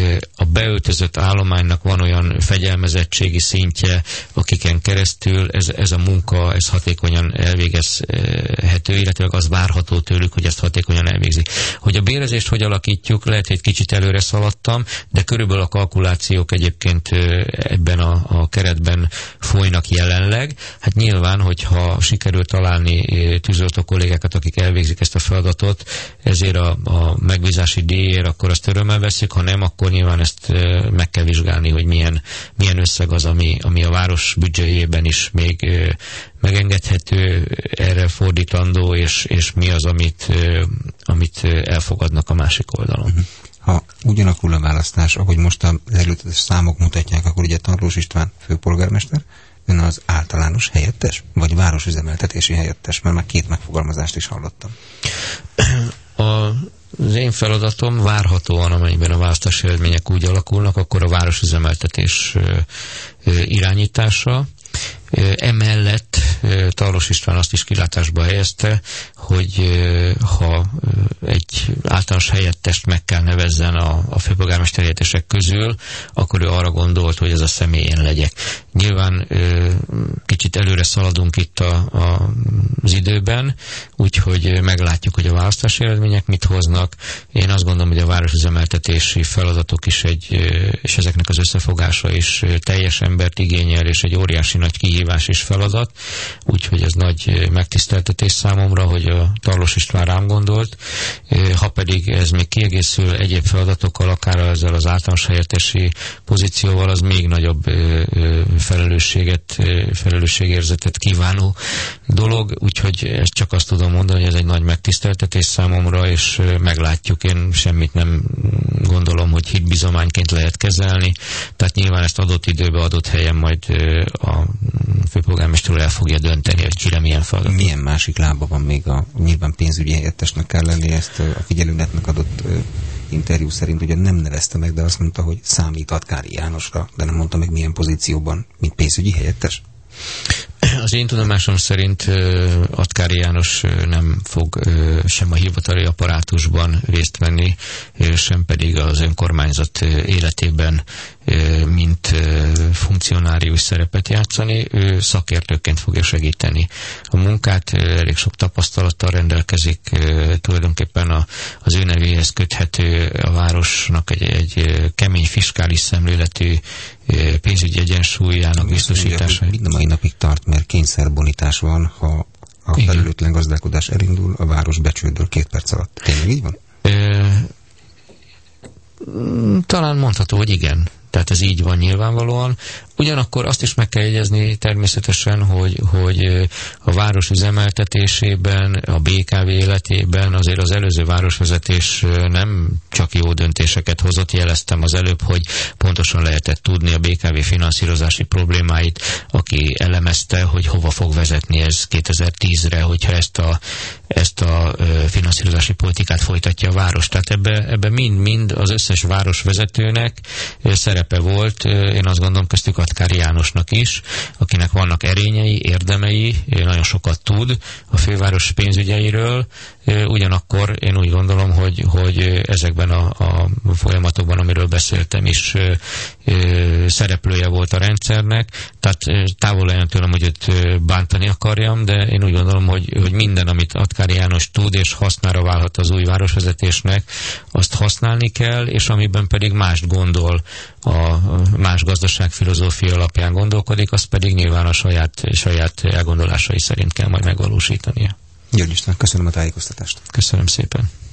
A beöltözött állománynak van olyan fegyelmezettségi szintje, akiken keresztül ez, ez a munka, ez hatékonyan elvégezhető, illetve az várható tőlük, hogy ezt hatékonyan elvégzik. Hogy a bérezést hogy alakítjuk, lehet, hogy egy kicsit előre szaladtam, de körülbelül a kalkulációk egyébként ebben a, a keretben folynak jelenleg. Hát nyilván, hogyha sikerül találni tűzoltó kollégákat, akik elvégzik ezt a feladatot, ezért a, a megbízási díjért, akkor azt örömmel veszük, ha nem, akkor nyilván ezt e, meg kell vizsgálni, hogy milyen, milyen összeg az, ami, ami a város büdzséjében is még e, megengedhető, erre fordítandó, és, és mi az, amit, e, amit elfogadnak a másik oldalon. Ha ugyanakul a választás, ahogy most az előzetes számok mutatják, akkor ugye Tarlós István főpolgármester, ön az általános helyettes, vagy városüzemeltetési helyettes, mert már két megfogalmazást is hallottam. A, az én feladatom várhatóan, amennyiben a választási eredmények úgy alakulnak, akkor a városüzemeltetés irányítása. Emellett Tarlós István azt is kilátásba helyezte, hogy ha egy általános helyettest meg kell nevezzen a, a főpolgármester helyettesek közül, akkor ő arra gondolt, hogy ez a személy én legyek. Nyilván kicsit előre szaladunk itt a, a, az időben, úgyhogy meglátjuk, hogy a választási eredmények mit hoznak. Én azt gondolom, hogy a városüzemeltetési feladatok is egy, és ezeknek az összefogása is teljes embert igényel, és egy óriási nagy kihívás és feladat, úgyhogy ez nagy megtiszteltetés számomra, hogy a Tarlós István rám gondolt. Ha pedig ez még kiegészül egyéb feladatokkal, akár ezzel az általános helyettesi pozícióval, az még nagyobb felelősséget, felelősségérzetet kívánó dolog, úgyhogy ezt csak azt tudom mondani, hogy ez egy nagy megtiszteltetés számomra, és meglátjuk. Én semmit nem gondolom, hogy hitbizományként lehet kezelni, tehát nyilván ezt adott időben, adott helyen majd a főpolgármester el fogja dönteni, hogy kire milyen feladat. Milyen másik lába van még a nyilván pénzügyi helyettesnek kell lenni, ezt a figyelőnetnek adott interjú szerint ugye nem nevezte meg, de azt mondta, hogy számít Atkári Jánosra, de nem mondta meg milyen pozícióban, mint pénzügyi helyettes? Az én tudomásom szerint uh, Atkári János uh, nem fog uh, sem a hivatali apparátusban részt venni, uh, sem pedig az önkormányzat uh, életében uh, mint uh, funkcionárius szerepet játszani. Ő szakértőként fogja segíteni a munkát, uh, elég sok tapasztalattal rendelkezik, uh, tulajdonképpen a, az ő nevéhez köthető a városnak egy, egy kemény fiskális szemléletű pénzügyi egyensúlyának biztosítása. Mind a mai napig tart, mert kényszerbonítás van, ha a felelőtlen gazdálkodás elindul, a város becsődöl két perc alatt. Tényleg így van? Ö, talán mondható, hogy igen. Tehát ez így van nyilvánvalóan. Ugyanakkor azt is meg kell jegyezni természetesen, hogy, hogy a város üzemeltetésében, a bé ká vé életében azért az előző városvezetés nem csak jó döntéseket hozott. Jeleztem az előbb, hogy pontosan lehetett tudni a bé ká vé finanszírozási problémáit, aki elemezte, hogy hova fog vezetni ez kétezer-tízre, hogyha ezt a, ezt a finanszírozási politikát folytatja a város. Tehát ebbe, ebbe mind-mind az összes városvezetőnek szerepe volt, én azt gondolom köztük Atkári Jánosnak is, akinek vannak erényei, érdemei, nagyon sokat tud a főváros pénzügyeiről, ugyanakkor én úgy gondolom, hogy, hogy ezekben a, a folyamatokban, amiről beszéltem is, szereplője volt a rendszernek, tehát távol legyen tőlem, hogy őt bántani akarjam, de én úgy gondolom, hogy, hogy minden, amit Atkári János tud és hasznára válhat az új városvezetésnek, azt használni kell, és amiben pedig mást gondol, a más gazdaságfilozófia alapján gondolkodik, az pedig nyilván a saját, saját elgondolásai szerint kell majd megvalósítania. György István, köszönöm a tájékoztatást. Köszönöm szépen.